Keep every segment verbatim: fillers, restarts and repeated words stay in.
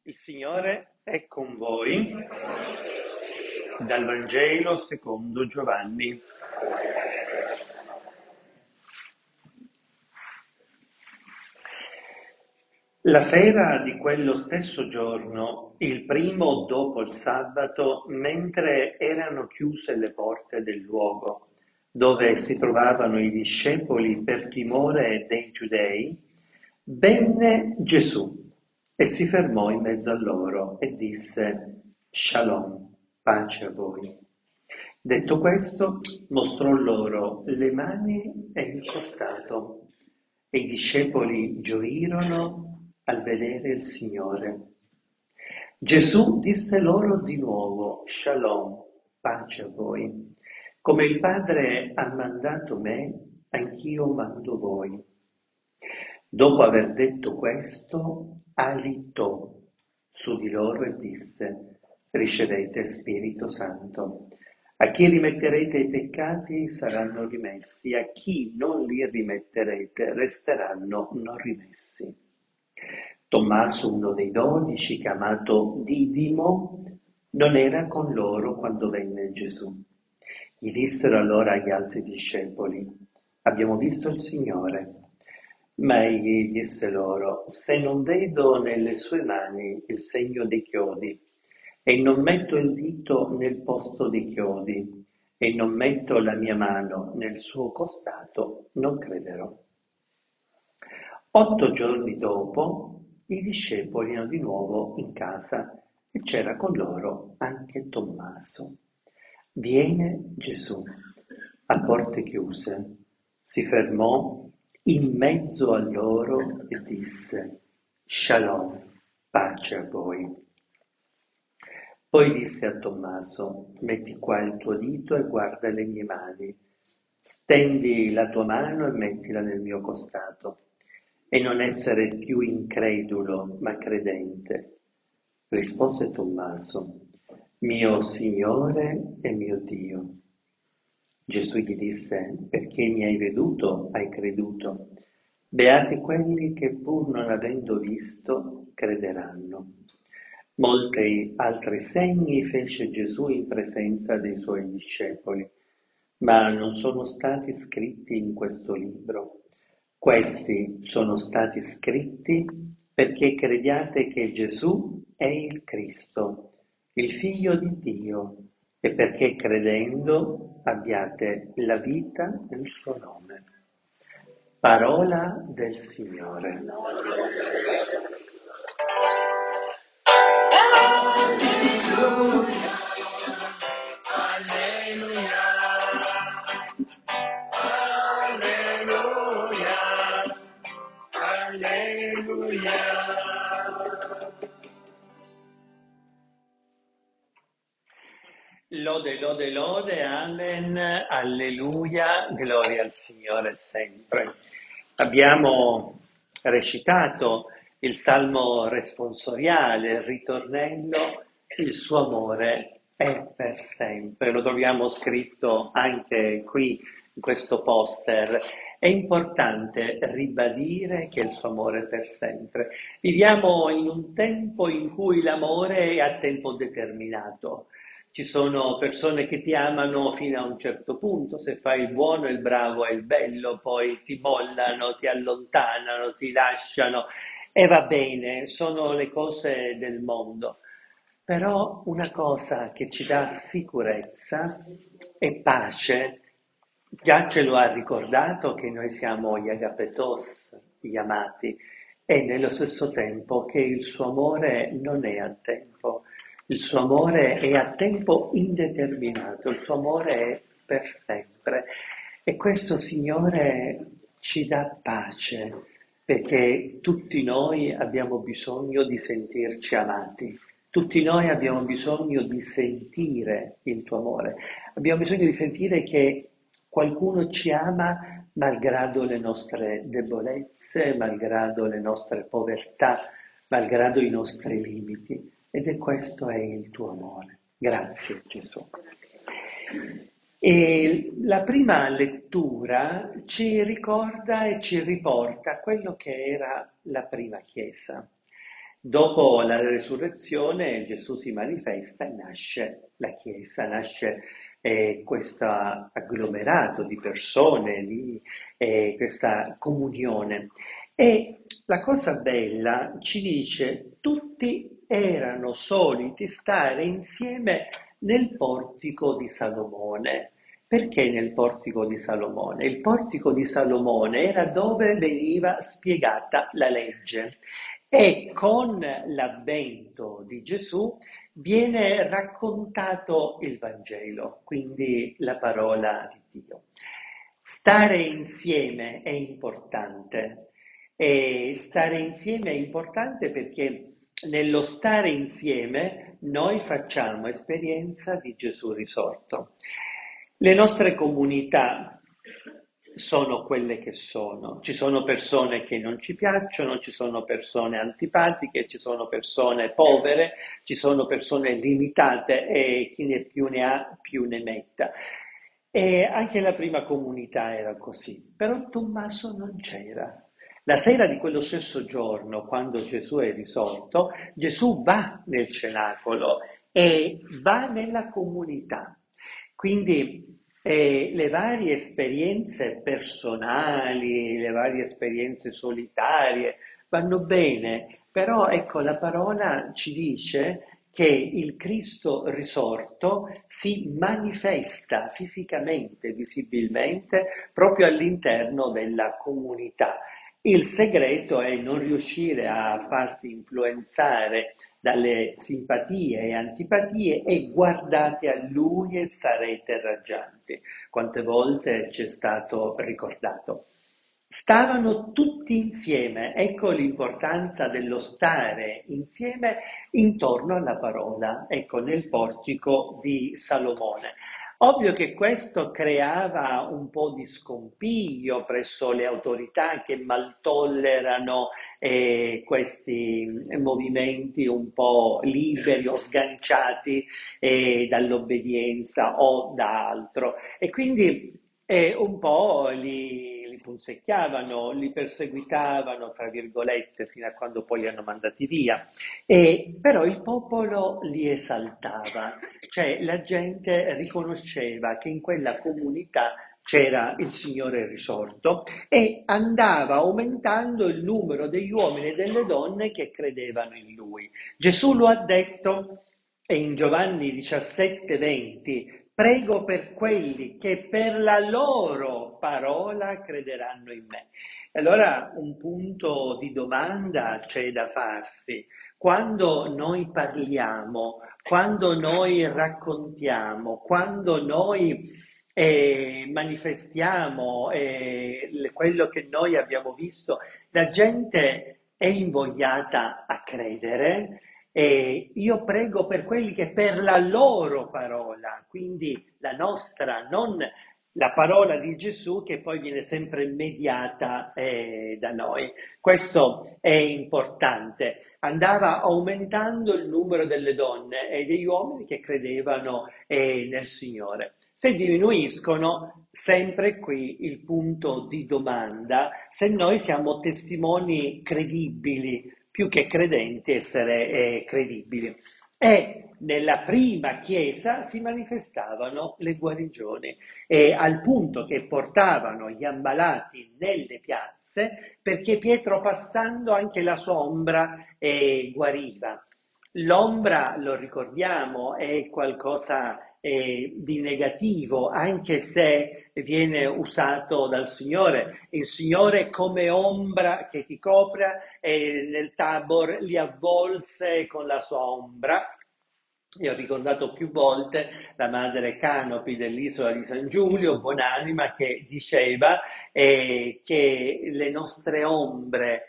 Il Signore è con voi. Dal Vangelo secondo Giovanni. La sera di quello stesso giorno, il primo dopo il sabato, mentre erano chiuse le porte del luogo dove si trovavano i discepoli per timore dei giudei, venne Gesù e si fermò in mezzo a loro e disse: Shalom, pace a voi. Detto questo, mostrò loro le mani e il costato, e i discepoli gioirono al vedere il Signore. Gesù disse loro di nuovo: Shalom, pace a voi. Come il Padre ha mandato me, anch'io mando voi. Dopo aver detto questo, alitò su di loro e disse: ricevete Spirito Santo. A chi rimetterete i peccati saranno rimessi, a chi non li rimetterete resteranno non rimessi. Tommaso, uno dei dodici, chiamato Didimo, non era con loro quando venne Gesù. Gli dissero allora gli altri discepoli: abbiamo visto il Signore. Ma egli disse loro: se non vedo nelle sue mani il segno dei chiodi, e non metto il dito nel posto dei chiodi, e non metto la mia mano nel suo costato, non crederò. Otto giorni dopo, i discepoli erano di nuovo in casa e c'era con loro anche Tommaso. Viene Gesù a porte chiuse, si fermò in mezzo a loro e disse: Shalom, pace a voi. Poi disse a Tommaso: metti qua il tuo dito e guarda le mie mani, stendi la tua mano e mettila nel mio costato, e non essere più incredulo ma credente. Rispose Tommaso: mio Signore e mio Dio. Gesù gli disse: perché mi hai veduto, hai creduto. Beati quelli che pur non avendo visto crederanno. Molti altri segni fece Gesù in presenza dei suoi discepoli, ma non sono stati scritti in questo libro. Questi sono stati scritti perché crediate che Gesù è il Cristo, il Figlio di Dio, e perché credendo abbiate la vita nel suo nome. Parola del Signore. Lode, lode, lode, amen, alleluia, gloria al Signore sempre. Abbiamo recitato il salmo responsoriale, il ritornello, il suo amore è per sempre. Lo troviamo scritto anche qui in questo poster. È importante ribadire che il suo amore è per sempre. Viviamo in un tempo in cui l'amore è a tempo determinato. Ci sono persone che ti amano fino a un certo punto, se fai il buono, il bravo e il bello, poi ti mollano, ti allontanano, ti lasciano e va bene, sono le cose del mondo. Però una cosa che ci dà sicurezza e pace, già ce lo ha ricordato che noi siamo gli agapetos, gli amati, e nello stesso tempo che il suo amore non è a tempo. Il suo amore è a tempo indeterminato, il suo amore è per sempre. E questo, Signore, ci dà pace, perché tutti noi abbiamo bisogno di sentirci amati, tutti noi abbiamo bisogno di sentire il tuo amore, abbiamo bisogno di sentire che qualcuno ci ama malgrado le nostre debolezze, malgrado le nostre povertà, malgrado i nostri limiti. Ed è questo è il tuo amore. Grazie Gesù. E la prima lettura ci ricorda e ci riporta a quello che era la prima Chiesa. Dopo la resurrezione Gesù si manifesta e nasce la Chiesa, nasce eh, questo agglomerato di persone, di eh, questa comunione. E la cosa bella ci dice, tutti erano soliti stare insieme nel portico di Salomone. Perché nel portico di Salomone? Il portico di Salomone era dove veniva spiegata la legge e con l'avvento di Gesù viene raccontato il Vangelo, quindi la parola di Dio. Stare insieme è importante e stare insieme è importante perché nello stare insieme noi facciamo esperienza di Gesù risorto. Le nostre comunità sono quelle che sono. Ci sono persone che non ci piacciono, ci sono persone antipatiche, ci sono persone povere, ci sono persone limitate e chi ne più ne ha più ne metta. E anche la prima comunità era così, però Tommaso non c'era. La sera di quello stesso giorno, quando Gesù è risorto, Gesù va nel cenacolo e va nella comunità. Quindi eh, le varie esperienze personali, le varie esperienze solitarie vanno bene, però ecco la parola ci dice che il Cristo risorto si manifesta fisicamente, visibilmente, proprio all'interno della comunità. Il segreto è non riuscire a farsi influenzare dalle simpatie e antipatie e guardate a lui e sarete raggianti. Quante volte ci è stato ricordato. Stavano tutti insieme, ecco l'importanza dello stare insieme intorno alla parola, ecco nel portico di Salomone. Ovvio che questo creava un po' di scompiglio presso le autorità che mal tollerano eh, questi movimenti un po' liberi o sganciati eh, dall'obbedienza o da altro. E quindi eh, un po' li, li punzecchiavano, li perseguitavano, tra virgolette, fino a quando poi li hanno mandati via. E, però il popolo li esaltava, cioè la gente riconosceva che in quella comunità c'era il Signore risorto e andava aumentando il numero degli uomini e delle donne che credevano in Lui. Gesù lo ha detto e in Giovanni diciassette venti, prego per quelli che per la loro parola crederanno in me. Allora un punto di domanda c'è da farsi. Quando noi parliamo, quando noi raccontiamo, quando noi eh, manifestiamo eh, le- quello che noi abbiamo visto, la gente è invogliata a credere e io prego per quelli che per la loro parola, quindi la nostra, non la parola di Gesù che poi viene sempre mediata eh, da noi. Questo è importante. Andava aumentando il numero delle donne e degli uomini che credevano eh, nel Signore. Se diminuiscono, sempre qui il punto di domanda, se noi siamo testimoni credibili, più che credenti, essere eh, credibili. E nella prima chiesa si manifestavano le guarigioni, e al punto che portavano gli ammalati nelle piazze, perché Pietro passando anche la sua ombra eh, guariva. L'ombra, lo ricordiamo, è qualcosa eh, di negativo, anche se viene usato dal Signore. Il Signore come ombra che ti copra e nel Tabor li avvolse con la sua ombra. Io ho ricordato più volte la madre Canopi dell'isola di San Giulio, buonanima, che diceva eh, che le nostre ombre,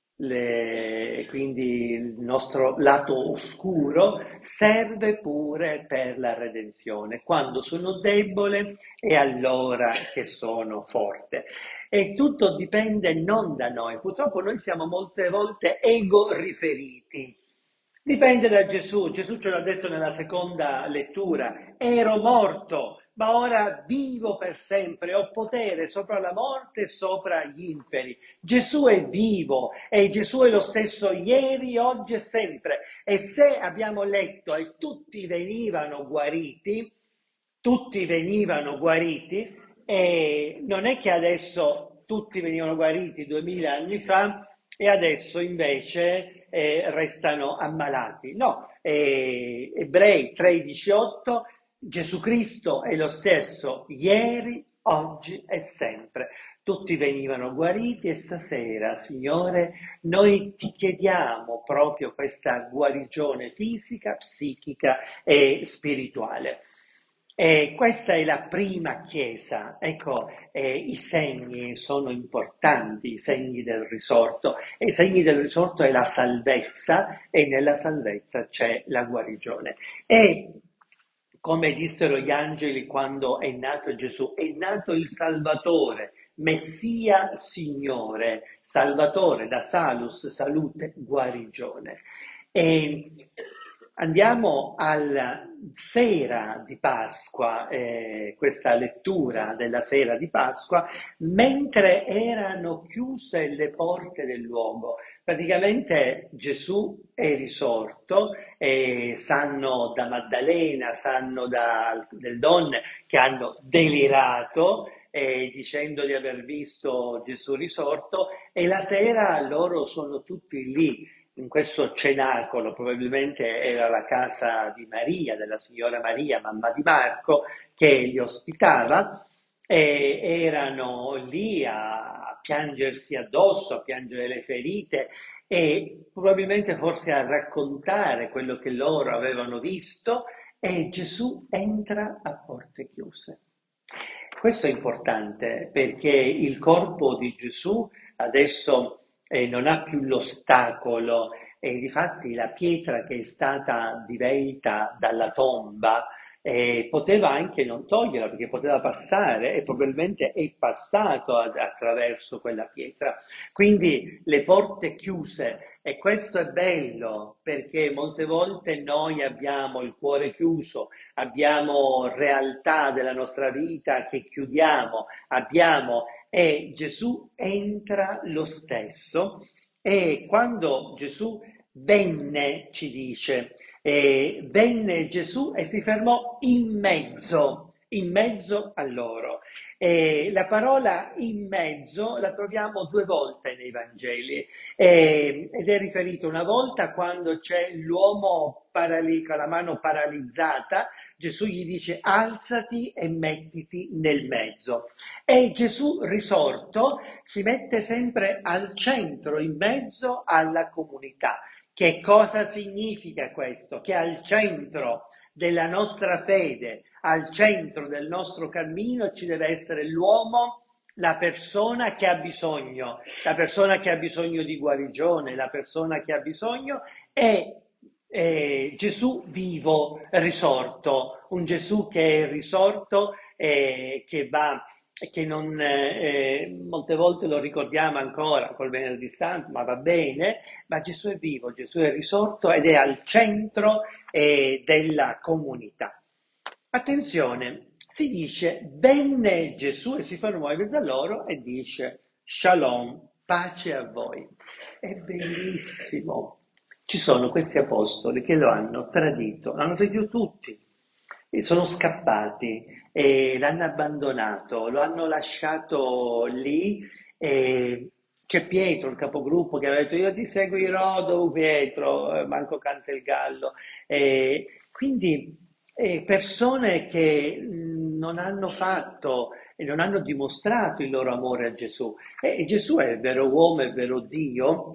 le- quindi il nostro lato oscuro, serve pure per la redenzione. Quando sono debole è allora che sono forte. E tutto dipende non da noi. Purtroppo noi siamo molte volte ego riferiti. Dipende da Gesù. Gesù ce l'ha detto nella seconda lettura. Ero morto, ma ora vivo per sempre, ho potere sopra la morte e sopra gli inferi. Gesù è vivo e Gesù è lo stesso ieri, oggi e sempre. E se abbiamo letto e tutti venivano guariti, tutti venivano guariti, e non è che adesso tutti venivano guariti duemila anni fa e adesso invece eh, restano ammalati. No, eh, Ebrei tredici otto, Gesù Cristo è lo stesso ieri, oggi e sempre. Tutti venivano guariti e stasera, Signore, noi ti chiediamo proprio questa guarigione fisica, psichica e spirituale. E questa è la prima Chiesa. Ecco, eh, i segni sono importanti, i segni del risorto. E i segni del risorto è la salvezza e nella salvezza c'è la guarigione. E come dissero gli angeli quando è nato Gesù, è nato il Salvatore, Messia Signore, Salvatore da salus, salute, guarigione. E andiamo alla sera di Pasqua, eh, questa lettura della sera di Pasqua, mentre erano chiuse le porte del luogo. Praticamente Gesù è risorto e sanno da Maddalena, sanno da, del donne che hanno delirato eh, dicendo di aver visto Gesù risorto, e la sera loro sono tutti lì in questo cenacolo, probabilmente era la casa di Maria, della signora Maria, mamma di Marco, che li ospitava, e erano lì a piangersi addosso, a piangere le ferite e probabilmente forse a raccontare quello che loro avevano visto, e Gesù entra a porte chiuse. Questo è importante perché il corpo di Gesù adesso eh, non ha più l'ostacolo, e difatti la pietra che è stata divelta dalla tomba eh, poteva anche non toglierla perché poteva passare, e probabilmente è passato ad, attraverso quella pietra. Quindi le porte chiuse, e questo è bello perché molte volte noi abbiamo il cuore chiuso, abbiamo realtà della nostra vita che chiudiamo, abbiamo, e Gesù entra lo stesso. E quando Gesù venne, ci dice, eh, venne Gesù e si fermò in mezzo, in mezzo a loro. E la parola in mezzo la troviamo due volte nei Vangeli eh, ed è riferito una volta quando c'è l'uomo parali- con la mano paralizzata, Gesù gli dice alzati e mettiti nel mezzo. E Gesù risorto si mette sempre al centro, in mezzo alla comunità. Che cosa significa questo? Che al centro della nostra fede, al centro del nostro cammino ci deve essere l'uomo, la persona che ha bisogno, la persona che ha bisogno di guarigione, la persona che ha bisogno è eh, Gesù vivo, risorto, un Gesù che è risorto e che va, che non, eh, molte volte lo ricordiamo ancora col Venerdì Santo, ma va bene, ma Gesù è vivo, Gesù è risorto ed è al centro eh, della comunità. Attenzione, si dice, venne Gesù e si fermò in mezzo a loro e dice, Shalom, pace a voi. È bellissimo. Ci sono questi apostoli che lo hanno tradito, l'hanno tradito tutti, e sono scappati e l'hanno abbandonato, lo hanno lasciato lì. E c'è Pietro, il capogruppo, che aveva detto io ti seguirò dove Pietro, eh, manco canta il gallo. E quindi eh, persone che mh, non hanno fatto e non hanno dimostrato il loro amore a Gesù. E, e Gesù è il vero uomo, è il vero Dio,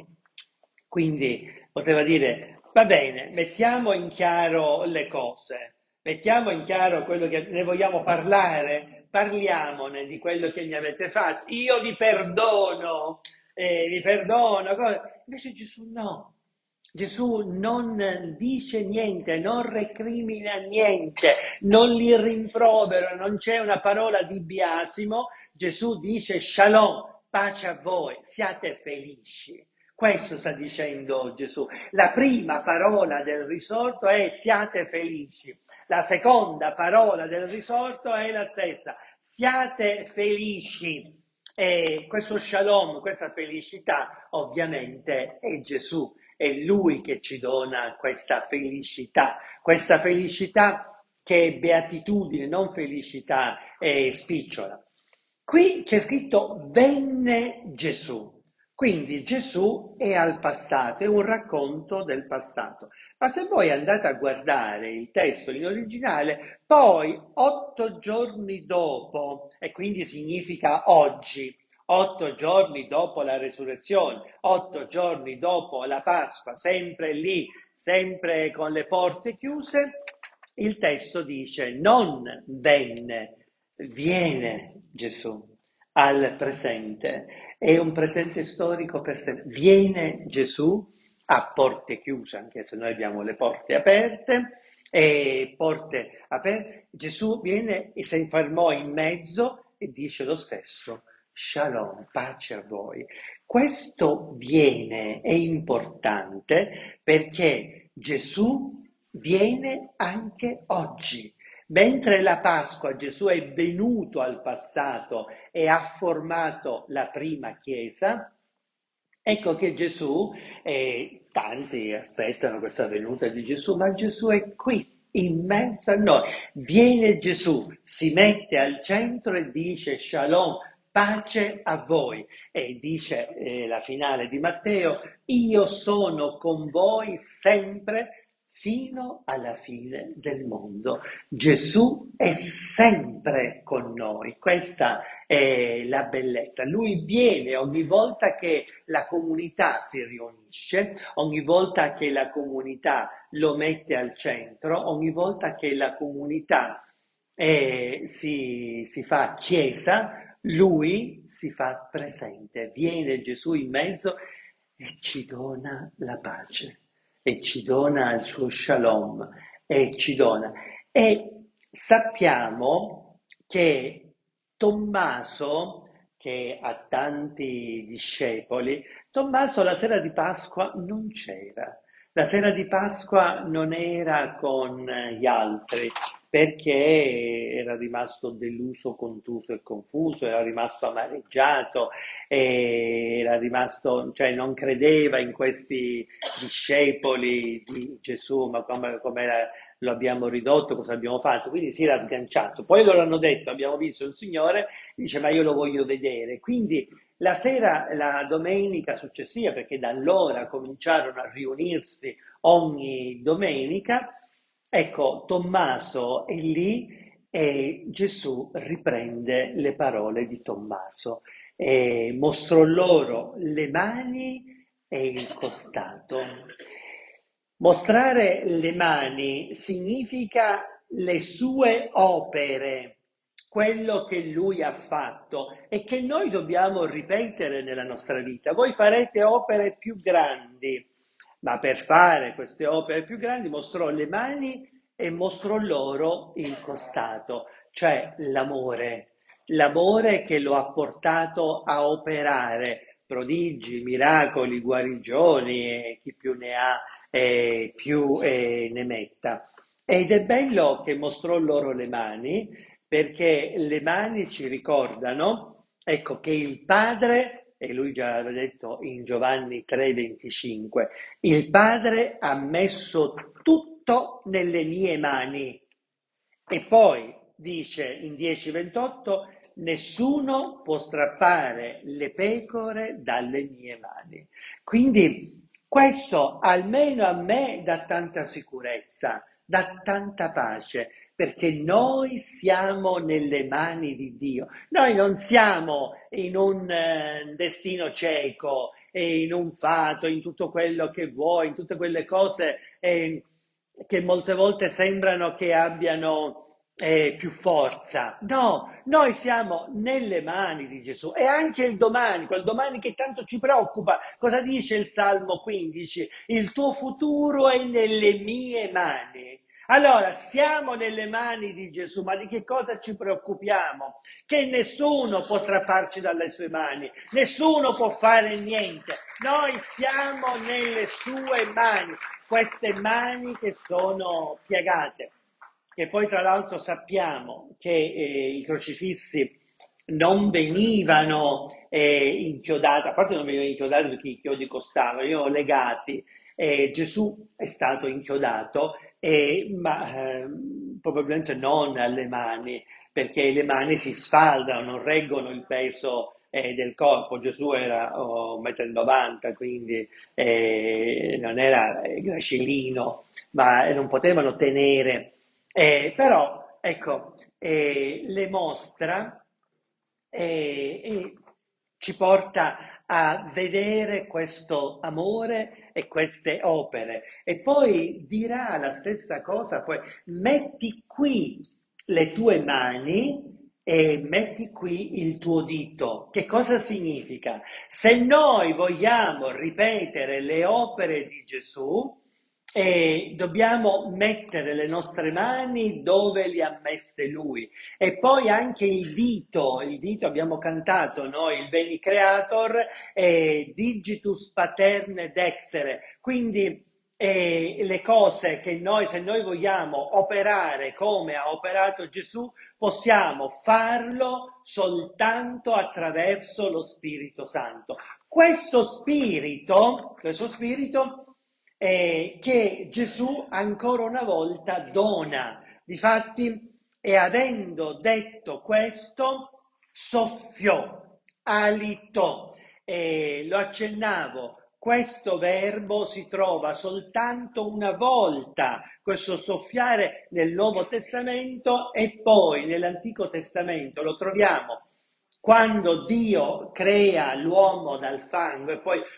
quindi poteva dire, va bene, mettiamo in chiaro le cose, mettiamo in chiaro quello che ne vogliamo parlare, parliamone di quello che mi avete fatto, io vi perdono, eh, vi perdono, invece Gesù no. Gesù non dice niente, non recrimina niente, non li rimprovera, non c'è una parola di biasimo. Gesù dice shalom, pace a voi, siate felici. Questo sta dicendo Gesù. La prima parola del risorto è siate felici. La seconda parola del risorto è la stessa. Siate felici. E questo shalom, questa felicità, ovviamente è Gesù. È Lui che ci dona questa felicità. Questa felicità che è beatitudine, non felicità è spicciola. Qui c'è scritto venne Gesù. Quindi Gesù è al passato, è un racconto del passato. Ma se voi andate a guardare il testo in originale, poi otto giorni dopo, e quindi significa oggi, otto giorni dopo la resurrezione, otto giorni dopo la Pasqua, sempre lì, sempre con le porte chiuse, il testo dice non venne, viene Gesù al presente. È un presente storico per sé. Viene Gesù a porte chiuse, anche se noi abbiamo le porte aperte, e porte aperte. Gesù viene e si infermò in mezzo e dice lo stesso. Shalom, pace a voi. Questo viene è importante perché Gesù viene anche oggi. Mentre la Pasqua Gesù è venuto al passato e ha formato la prima Chiesa, ecco che Gesù, eh, tanti aspettano questa venuta di Gesù, ma Gesù è qui, in mezzo a noi. Viene Gesù, si mette al centro e dice Shalom, pace a voi. E dice eh, la finale di Matteo, io sono con voi sempre fino alla fine del mondo. Gesù è sempre con noi, questa è la bellezza. Lui viene ogni volta che la comunità si riunisce, ogni volta che la comunità lo mette al centro, ogni volta che la comunità eh, si, si fa chiesa, lui si fa presente, viene Gesù in mezzo e ci dona la pace e ci dona il suo shalom e ci dona. E sappiamo che Tommaso, che ha tanti discepoli, Tommaso la sera di Pasqua non c'era. La sera di Pasqua non era con gli altri perché era rimasto deluso, contuso e confuso, era rimasto amareggiato, era rimasto, cioè non credeva in questi discepoli di Gesù, ma come, come era, lo abbiamo ridotto, cosa abbiamo fatto? Quindi si era sganciato. Poi loro hanno detto, abbiamo visto il Signore, dice ma io lo voglio vedere. Quindi la sera, la domenica successiva, perché da allora cominciarono a riunirsi ogni domenica, ecco, Tommaso è lì e Gesù riprende le parole di Tommaso e mostrò loro le mani e il costato. Mostrare le mani significa le sue opere, quello che lui ha fatto e che noi dobbiamo ripetere nella nostra vita. Voi farete opere più grandi, ma per fare queste opere più grandi mostrò le mani e mostrò loro il costato, cioè l'amore, l'amore che lo ha portato a operare prodigi, miracoli, guarigioni e chi più ne ha eh, più eh, ne metta. Ed è bello che mostrò loro le mani, perché le mani ci ricordano, ecco, che il Padre, e lui già l'aveva detto in Giovanni tre venticinque, il Padre ha messo tutto nelle mie mani. E poi dice in dieci ventotto, nessuno può strappare le pecore dalle mie mani. Quindi questo almeno a me dà tanta sicurezza, dà tanta pace, perché noi siamo nelle mani di Dio. Noi non siamo in un eh, destino cieco e in un fato, in tutto quello che vuoi, in tutte quelle cose eh, che molte volte sembrano che abbiano eh, più forza. No, noi siamo nelle mani di Gesù e anche il domani, quel domani che tanto ci preoccupa. Cosa dice il Salmo quindici? Il tuo futuro è nelle mie mani. Allora, siamo nelle mani di Gesù, ma di che cosa ci preoccupiamo? Che nessuno può strapparci dalle sue mani, nessuno può fare niente. Noi siamo nelle sue mani, queste mani che sono piegate, che poi tra l'altro sappiamo che eh, i crocifissi non venivano eh, inchiodati, a parte non venivano inchiodati perché i chiodi costavano, venivano legati. Eh, Gesù è stato inchiodato, eh, ma eh, probabilmente non alle mani, perché le mani si sfaldano, non reggono il peso eh, del corpo. Gesù era oh, uno e novanta m, quindi eh, non era eh, gracilino, ma non potevano tenere. Eh, però, ecco, eh, le mostra e, e ci porta a vedere questo amore e queste opere. E poi dirà la stessa cosa, poi metti qui le tue mani e metti qui il tuo dito. Che cosa significa? Se noi vogliamo ripetere le opere di Gesù, e dobbiamo mettere le nostre mani dove le ha messe lui. E poi anche il dito, il dito abbiamo cantato noi, il Veni Creator, eh, Digitus Paterne Dexere, quindi eh, le cose che noi, se noi vogliamo operare come ha operato Gesù, possiamo farlo soltanto attraverso lo Spirito Santo. Questo Spirito, questo Spirito eh, che Gesù ancora una volta dona. Difatti, e avendo detto questo, soffiò, alitò. E lo accennavo, questo verbo si trova soltanto una volta, questo soffiare nel Nuovo Testamento, e poi nell'Antico Testamento lo troviamo quando Dio crea l'uomo dal fango e poi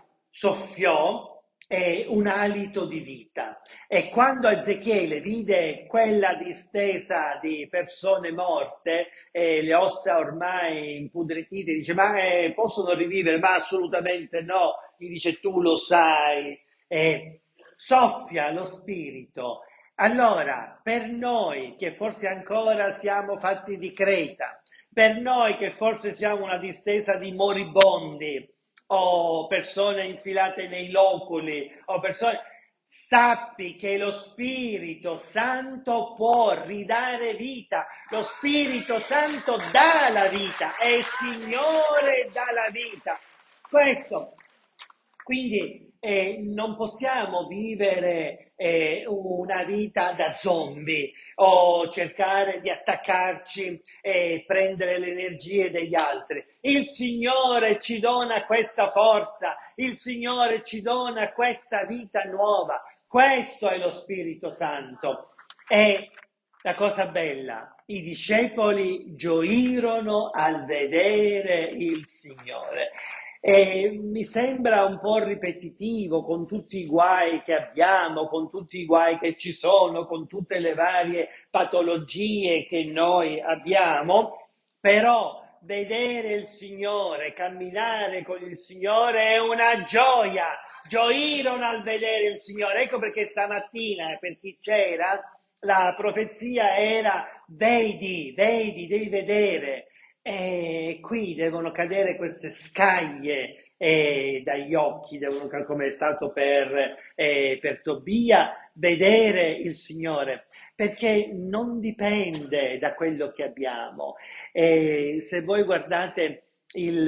soffiò eh, un alito di vita. E quando Ezechiele vide quella distesa di persone morte, eh, le ossa ormai impudretite, dice: ma eh, possono rivivere? Ma assolutamente no. Gli dice: tu lo sai. Eh, soffia lo spirito. Allora, per noi che forse ancora siamo fatti di creta, per noi che forse siamo una distesa di moribondi, o persone infilate nei loculi, o persone... Sappi che lo Spirito Santo può ridare vita. Lo Spirito Santo dà la vita, è il Signore dà la vita. Questo. Quindi eh, non possiamo vivere eh, una vita da zombie o cercare di attaccarci e prendere le energie degli altri. Il Signore ci dona questa forza, il Signore ci dona questa vita nuova. Questo è lo Spirito Santo. E la cosa bella, i discepoli gioirono al vedere il Signore. E mi sembra un po' ripetitivo con tutti i guai che abbiamo, con tutti i guai che ci sono, con tutte le varie patologie che noi abbiamo, però vedere il Signore, camminare con il Signore è una gioia. Gioirono al vedere il Signore. Ecco perché stamattina, per chi c'era, la profezia era: vedi, vedi, devi vedere. E qui devono cadere queste scaglie eh, dagli occhi, devono, come è stato per, eh, per Tobia, vedere il Signore, perché non dipende da quello che abbiamo. E se voi guardate il,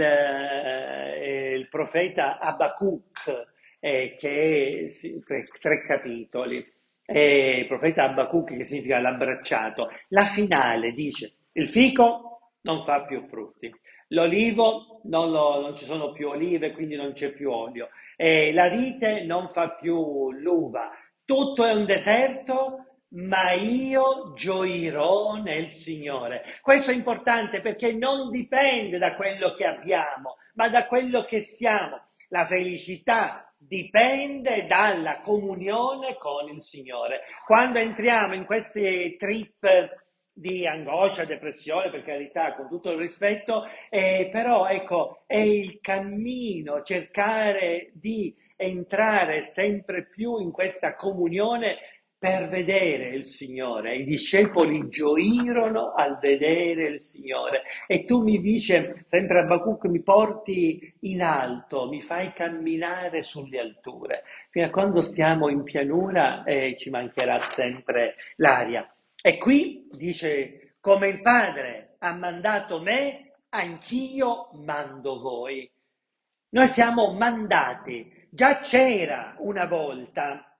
eh, il profeta Abacuc, eh, che è sì, tre, tre capitoli, eh, il profeta Abacuc, che significa l'abbracciato, la finale dice: il fico non fa più frutti, l'olivo non, lo, non ci sono più olive, quindi non c'è più olio, e la vite non fa più l'uva, tutto è un deserto, ma io gioirò nel Signore. Questo è importante perché non dipende da quello che abbiamo, ma da quello che siamo. La felicità dipende dalla comunione con il Signore. Quando entriamo in questi trip di angoscia, depressione, per carità, con tutto il rispetto, eh, però ecco, è il cammino, cercare di entrare sempre più in questa comunione per vedere il Signore. I discepoli gioirono al vedere il Signore. E tu mi dice, sempre Abacuc, mi porti in alto, mi fai camminare sulle alture. Fino a quando stiamo in pianura eh, ci mancherà sempre l'aria. E qui dice, come il Padre ha mandato me, anch'io mando voi. Noi siamo mandati. Già c'era una volta,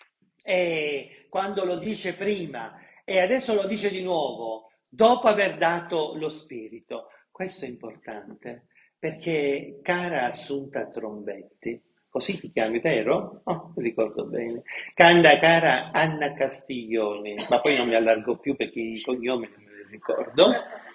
e quando lo dice prima, e adesso lo dice di nuovo, dopo aver dato lo Spirito. Questo è importante, perché cara Assunta Trombetti, così ti chiami, vero? Oh, ricordo bene. Cara, cara Anna Castiglioni, ma poi non mi allargo più perché i cognomi non me li ricordo.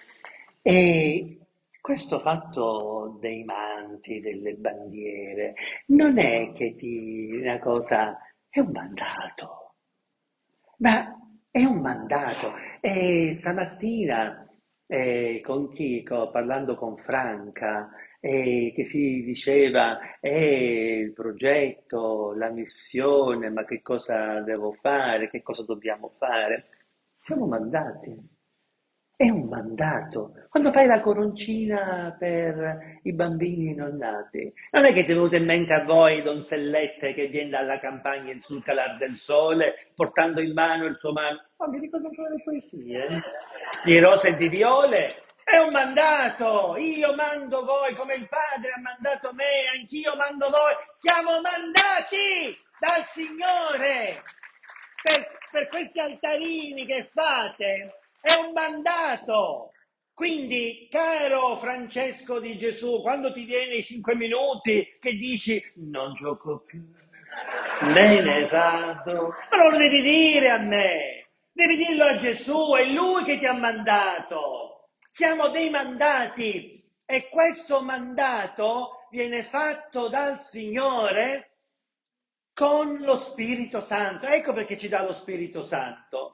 E questo fatto dei manti, delle bandiere, non è che ti una cosa, è un mandato, ma è un mandato. E stamattina eh, con chi, co- parlando con Franca, eh, che si diceva, eh, il progetto, la missione, ma che cosa devo fare, che cosa dobbiamo fare? Siamo mandati. È un mandato. Quando fai la coroncina per i bambini non nati, non è che ti è venuto in mente a voi Donsellette che viene dalla campagna sul calar del sole, portando in mano il suo manto. Oh, mi ricordo ancora le poesie, eh? Di rose e di viole. È un mandato. Io mando voi come il Padre ha mandato me, anch'io mando voi. Siamo mandati dal Signore per, per questi altarini che fate. È un mandato. Quindi, caro Francesco di Gesù, quando ti viene i cinque minuti che dici non gioco più, me ne vado, ma non lo devi dire a me, devi dirlo a Gesù, è Lui che ti ha mandato. Siamo dei mandati e questo mandato viene fatto dal Signore con lo Spirito Santo. Ecco perché ci dà lo Spirito Santo.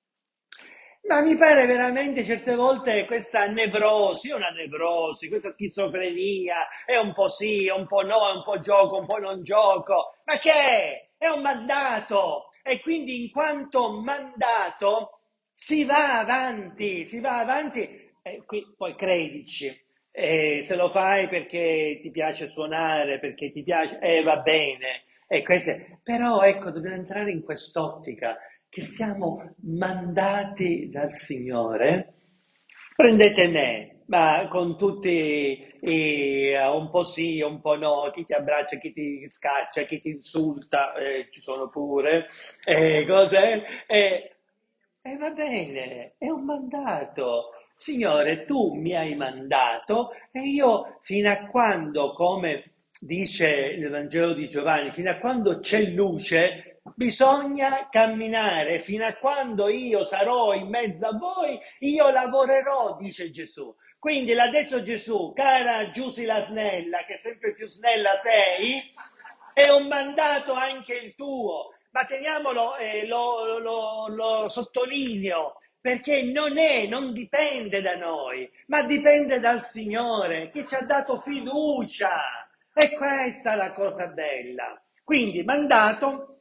Ma mi pare veramente certe volte questa nevrosi, una nevrosi, questa schizofrenia, è un po' sì, è un po' no, è un po' gioco, un po' non gioco. Ma che è? È un mandato. E quindi in quanto mandato si va avanti, si va avanti, e qui, poi credici, eh, se lo fai perché ti piace suonare, perché ti piace, eh va bene. E queste, però ecco, dobbiamo entrare in quest'ottica che siamo mandati dal Signore. Prendete me, ma con tutti i, eh, un po' sì, un po' no, chi ti abbraccia, chi ti scaccia, chi ti insulta, eh, ci sono pure, eh, cose, eh, e va bene, è un mandato. Signore, tu mi hai mandato e io fino a quando, come dice il Vangelo di Giovanni, fino a quando c'è luce, bisogna camminare. Fino a quando io sarò in mezzo a voi, io lavorerò, dice Gesù. Quindi l'ha detto Gesù, cara Giusy la snella, che sempre più snella sei, è un mandato anche il tuo, ma teniamolo, eh, lo, lo, lo sottolineo, perché non è, non dipende da noi, ma dipende dal Signore che ci ha dato fiducia. E questa è la cosa bella. Quindi mandato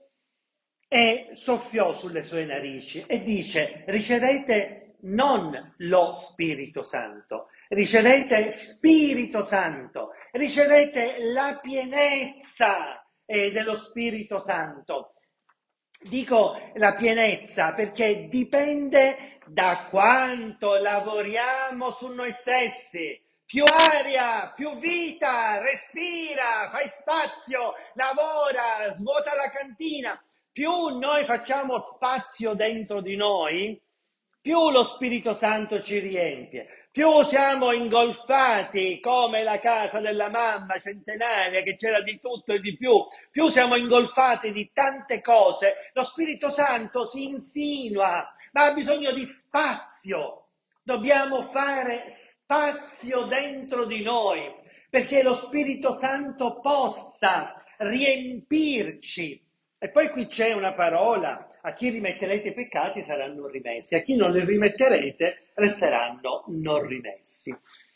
e soffiò sulle sue narici e dice: ricevete non lo Spirito Santo, ricevete Spirito Santo, ricevete la pienezza eh, dello Spirito Santo. Dico la pienezza perché dipende da quanto lavoriamo su noi stessi. Più aria, più vita, respira, fai spazio, lavora, svuota la cantina. Più noi facciamo spazio dentro di noi, più lo Spirito Santo ci riempie, più siamo ingolfati come la casa della mamma centenaria che c'era di tutto e di più, più siamo ingolfati di tante cose, lo Spirito Santo si insinua, ma ha bisogno di spazio. Dobbiamo fare spazio dentro di noi perché lo Spirito Santo possa riempirci. E poi qui c'è una parola: a chi rimetterete i peccati saranno rimessi, a chi non li rimetterete resteranno non rimessi.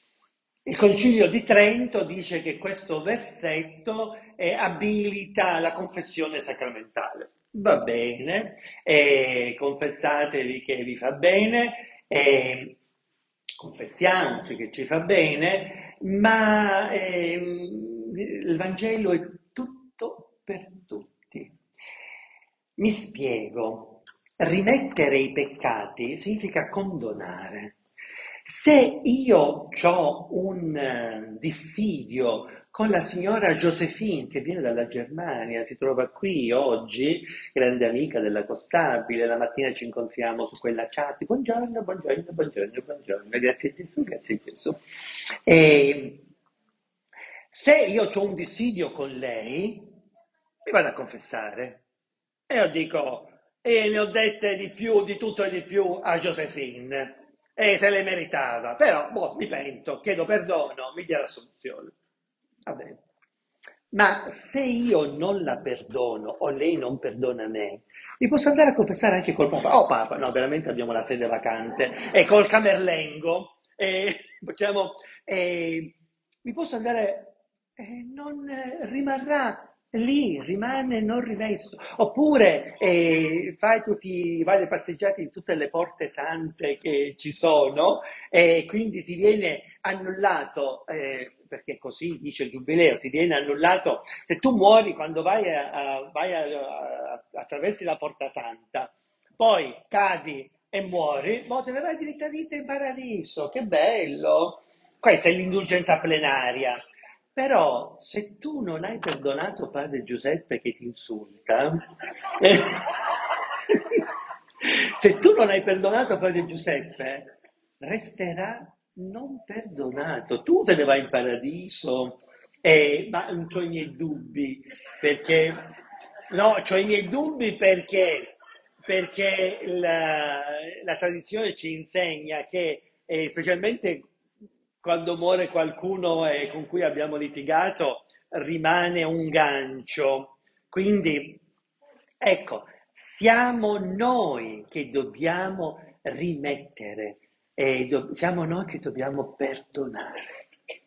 Il Concilio di Trento dice che questo versetto eh, abilita la confessione sacramentale. Va bene, e confessatevi che vi fa bene, e confessiamoci che ci fa bene, ma ehm, il Vangelo è tutto per tutti. Mi spiego. Rimettere i peccati significa condonare. Se io ho un eh, dissidio con la signora Josephine che viene dalla Germania, si trova qui oggi, grande amica della Costabile, la mattina ci incontriamo su quella chat, buongiorno, buongiorno, buongiorno, buongiorno, grazie a Gesù, grazie a Gesù. E se io ho un dissidio con lei, mi vado a confessare e io dico, e ne ho dette di più, di tutto e di più a Josephine, e se le meritava, però boh, mi pento, chiedo perdono, mi dia la soluzione. Va bene. Ma se io non la perdono o lei non perdona me, mi posso andare a confessare anche col Papa. Oh Papa, no, veramente abbiamo la sede vacante. E col Camerlengo. E, facciamo, e, mi posso andare... E non eh, rimarrà lì, rimane non rimesso. Oppure eh, fai tutti, vai alle passeggiate in tutte le porte sante che ci sono e quindi ti viene annullato, eh, perché così dice il Giubileo, ti viene annullato, se tu muori quando vai, a, a- vai a- a- attraversi la porta santa, poi cadi e muori, ma te ne vai direttamente in paradiso, che bello! Questa è l'indulgenza plenaria. Però se tu non hai perdonato padre Giuseppe che ti insulta, eh, se tu non hai perdonato padre Giuseppe, resterà non perdonato. Tu te ne vai in paradiso, eh, ma ho i miei dubbi, perché no, ho i miei dubbi perché, perché la, la tradizione ci insegna che, eh, specialmente quando muore qualcuno eh, con cui abbiamo litigato, rimane un gancio. Quindi, ecco, siamo noi che dobbiamo rimettere, e do- siamo noi che dobbiamo perdonare.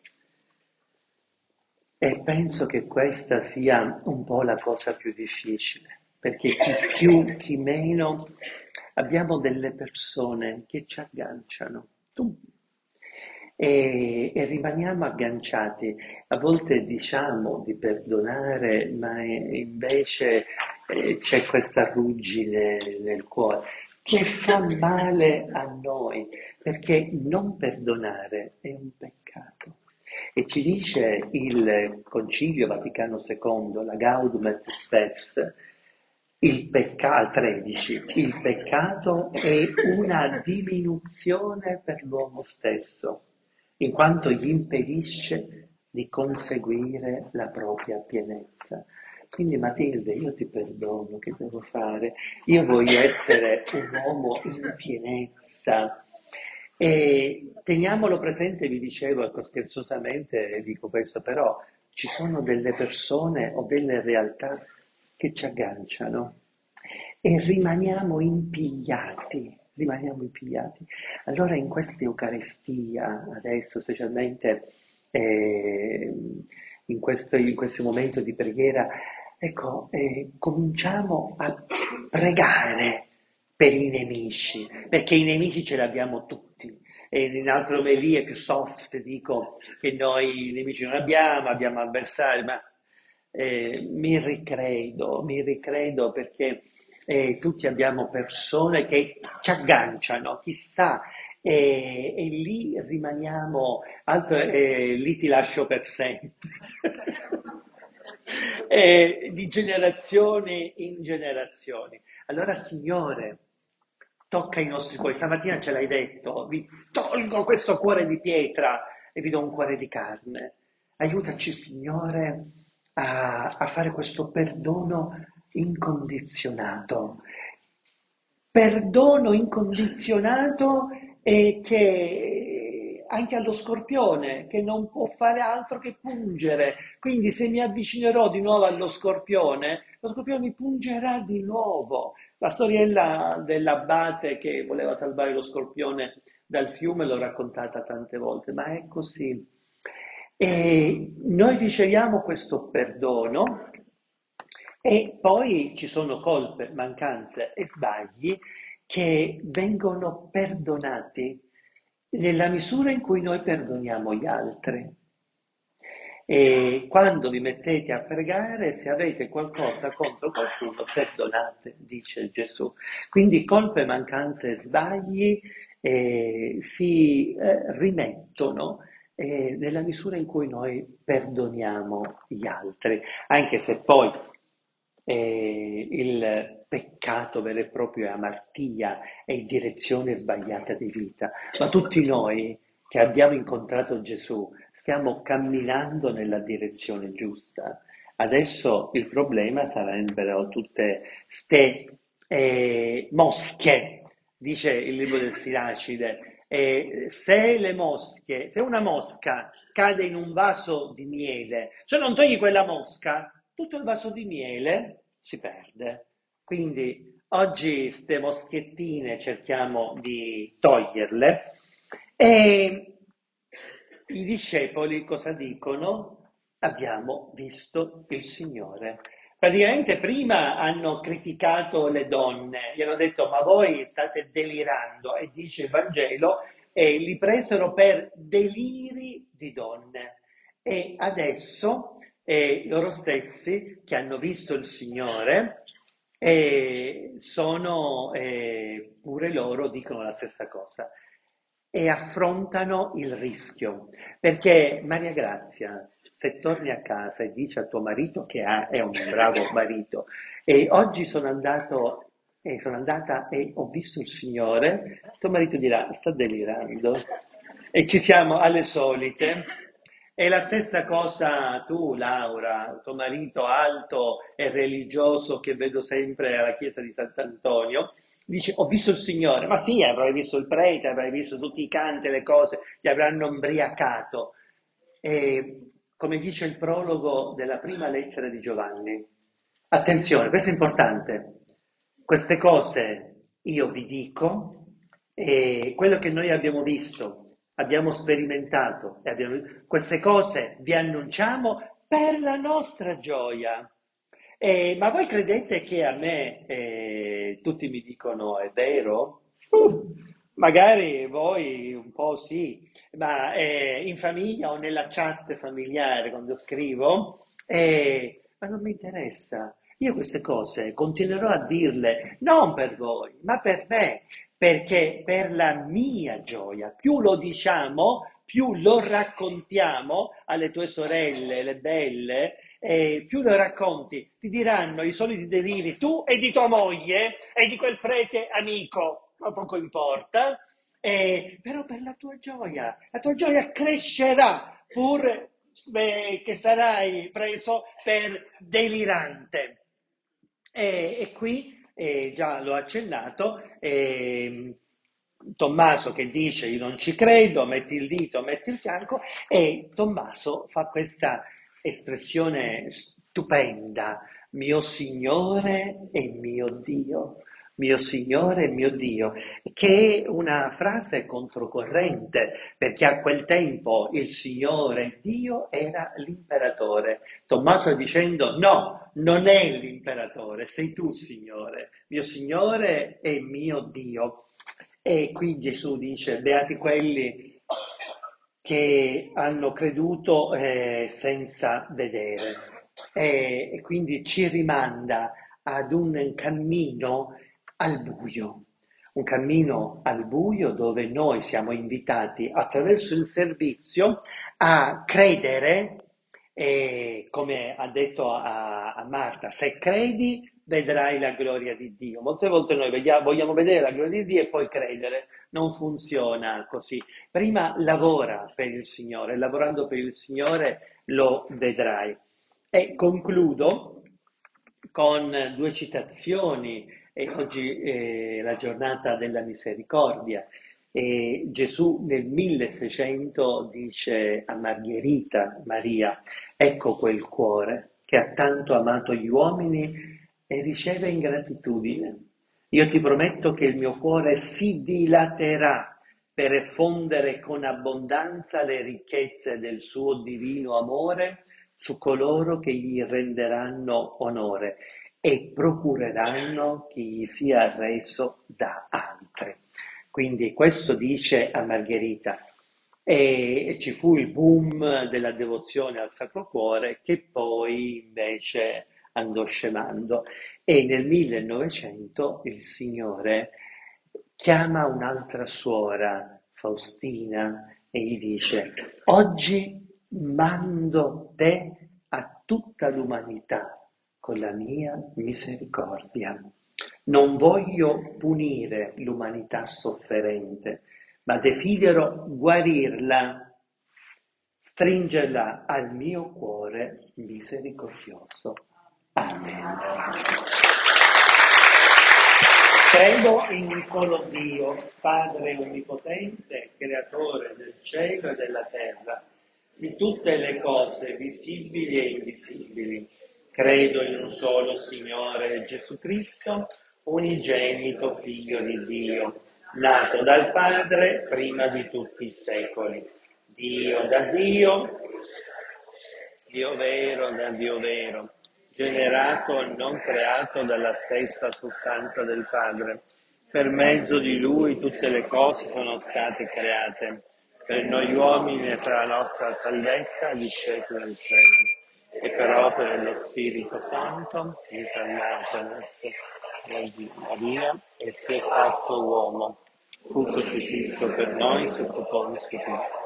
E penso che questa sia un po' la cosa più difficile, perché chi più, chi meno, abbiamo delle persone che ci agganciano, tu, e, e rimaniamo agganciati. A volte diciamo di perdonare, ma eh, invece eh, c'è questa ruggine nel cuore che fa male a noi, perché non perdonare è un peccato. E ci dice il Concilio Vaticano secondo, la Gaudium et Spes, il peccato, tredici, il peccato è una diminuzione per l'uomo stesso, in quanto gli impedisce di conseguire la propria pienezza. Quindi Matilde, io ti perdono, che devo fare? Io voglio essere un uomo in pienezza. E teniamolo presente, vi dicevo, ecco, scherzosamente dico questo, però ci sono delle persone o delle realtà che ci agganciano e rimaniamo impigliati, rimaniamo impigliati. Allora in questa Eucaristia, adesso specialmente eh, in questo, in questo momento di preghiera, ecco, eh, cominciamo a pregare per i nemici, perché i nemici ce li abbiamo tutti. E in altre omelie più soft dico che noi nemici non abbiamo, abbiamo avversari, ma eh, mi ricredo, mi ricredo perché eh, tutti abbiamo persone che ci agganciano, chissà, e, e lì rimaniamo, altro, eh, lì ti lascio per sempre. E di generazione in generazione. Allora, Signore, tocca i nostri cuori. Stamattina ce l'hai detto, vi tolgo questo cuore di pietra e vi do un cuore di carne. Aiutaci, Signore, a, a fare questo perdono incondizionato. Perdono incondizionato e che anche allo scorpione, che non può fare altro che pungere. Quindi se mi avvicinerò di nuovo allo scorpione, lo scorpione mi pungerà di nuovo. La storiella dell'abate che voleva salvare lo scorpione dal fiume l'ho raccontata tante volte, ma è così. E noi riceviamo questo perdono E poi ci sono colpe, mancanze e sbagli che vengono perdonati nella misura in cui noi perdoniamo gli altri. E quando vi mettete a pregare, se avete qualcosa contro qualcuno, perdonate, dice Gesù. Quindi colpe, mancanze e sbagli eh, si eh, rimettono eh, nella misura in cui noi perdoniamo gli altri, anche se poi eh, il peccato vero e proprio è amartia, è direzione sbagliata di vita, ma tutti noi che abbiamo incontrato Gesù stiamo camminando nella direzione giusta. Adesso il problema sarebbero tutte ste eh, mosche, dice il libro del Siracide. Eh, se le mosche, se una mosca cade in un vaso di miele, se non togli quella mosca, tutto il vaso di miele si perde. Quindi oggi ste moschettine cerchiamo di toglierle e i discepoli cosa dicono? Abbiamo visto il Signore. Praticamente prima hanno criticato le donne, gli hanno detto ma voi state delirando, e dice il Vangelo, e li presero per deliri di donne. E adesso eh, loro stessi che hanno visto il Signore eh, sono eh, pure loro dicono la stessa cosa e affrontano il rischio. Perché Maria Grazia, se torni a casa e dici a tuo marito che ha- è un bravo marito, e oggi sono andato, e sono andata e ho visto il Signore, tuo marito dirà, sta delirando. E ci siamo alle solite. E la stessa cosa tu, Laura, tuo marito alto e religioso che vedo sempre alla chiesa di Sant'Antonio, dice, ho visto il Signore. Ma sì, avrai visto il prete, avrai visto tutti i canti, le cose, ti avranno imbriacato. E come dice il prologo della prima lettera di Giovanni, attenzione, questo è importante, queste cose io vi dico, e quello che noi abbiamo visto, abbiamo sperimentato, e abbiamo- queste cose vi annunciamo per la nostra gioia. Eh, ma voi credete che a me eh, tutti mi dicono è vero? Uh, magari voi un po' sì, ma eh, in famiglia o nella chat familiare quando scrivo, eh, ma non mi interessa. Io queste cose continuerò a dirle non per voi, ma per me, perché per la mia gioia, più lo diciamo, più lo raccontiamo alle tue sorelle, le belle, e più lo racconti, ti diranno i soliti deliri tu e di tua moglie e di quel prete amico, ma poco importa, eh, però per la tua gioia, la tua gioia crescerà pur beh, che sarai preso per delirante. E, e qui, eh, già l'ho accennato, ehm, Tommaso che dice io non ci credo, metti il dito, metti il fianco, e Tommaso fa questa espressione stupenda, mio Signore e mio Dio, mio Signore e mio Dio, che è una frase controcorrente, perché a quel tempo il Signore Dio era l'imperatore. Tommaso dicendo no, non è l'imperatore, sei tu Signore, mio Signore e mio Dio. E qui Gesù dice, beati quelli che hanno creduto eh, senza vedere. E, e quindi ci rimanda ad un cammino al buio, un cammino al buio dove noi siamo invitati attraverso il servizio a credere, e come ha detto a, a Marta, se credi vedrai la gloria di Dio. Molte volte noi vediamo, vogliamo vedere la gloria di Dio e poi credere, non funziona così. Prima lavora per il Signore, lavorando per il Signore lo vedrai. E concludo con due citazioni, e oggi è la giornata della misericordia. E Gesù nel milleseicento dice a Margherita Maria, ecco quel cuore che ha tanto amato gli uomini e riceve ingratitudine. Io ti prometto che il mio cuore si dilaterà per effondere con abbondanza le ricchezze del suo divino amore su coloro che gli renderanno onore e procureranno che gli sia reso da altri. Quindi questo dice a Margherita. E ci fu il boom della devozione al Sacro Cuore che poi invece andò scemando e nel millenovecento il Signore chiama un'altra suora, Faustina, e gli dice: oggi mando te a tutta l'umanità con la mia misericordia. Non voglio punire l'umanità sofferente, ma desidero guarirla, stringerla al mio cuore misericordioso. Amen. Credo in un solo Dio, Padre onnipotente, creatore del cielo e della terra, di tutte le cose visibili e invisibili. Credo in un solo Signore Gesù Cristo, unigenito Figlio di Dio, nato dal Padre prima di tutti i secoli. Dio da Dio, Dio vero da Dio vero, generato e non creato dalla stessa sostanza del Padre. Per mezzo di Lui tutte le cose sono state create. Per noi uomini e per la nostra salvezza disceso dal cielo. E per opera dello Spirito Santo, incarnato in esso di Maria, e si è fatto uomo. Fu crocifisso per noi sotto Ponzio Pilato.